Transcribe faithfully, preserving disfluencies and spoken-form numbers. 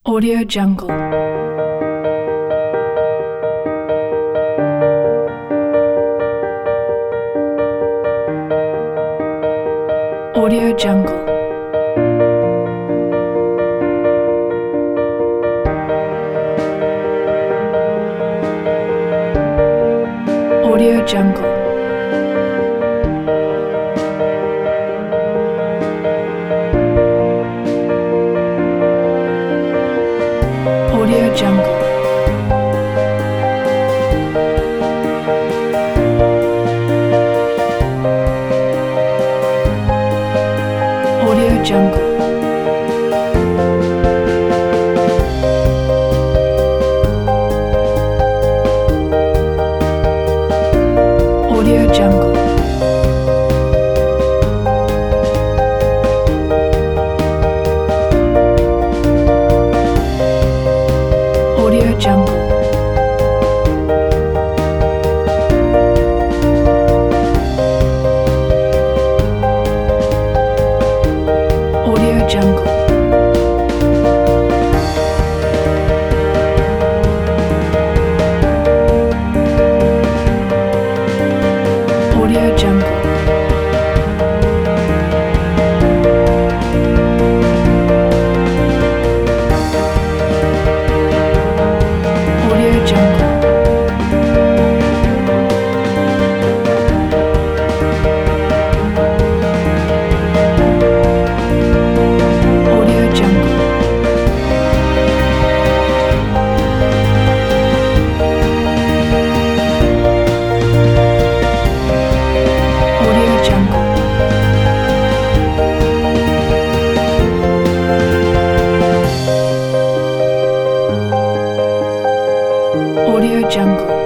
Audio Jungle. Audio Jungle. Audio Jungle. Audio Jungle. Audio Jungle. Audio Jungle. Audio Jungle. Audio Jungle. Audio Jungle. Audio Jungle. Audio Jungle. Audio Jungle. Audio Jungle.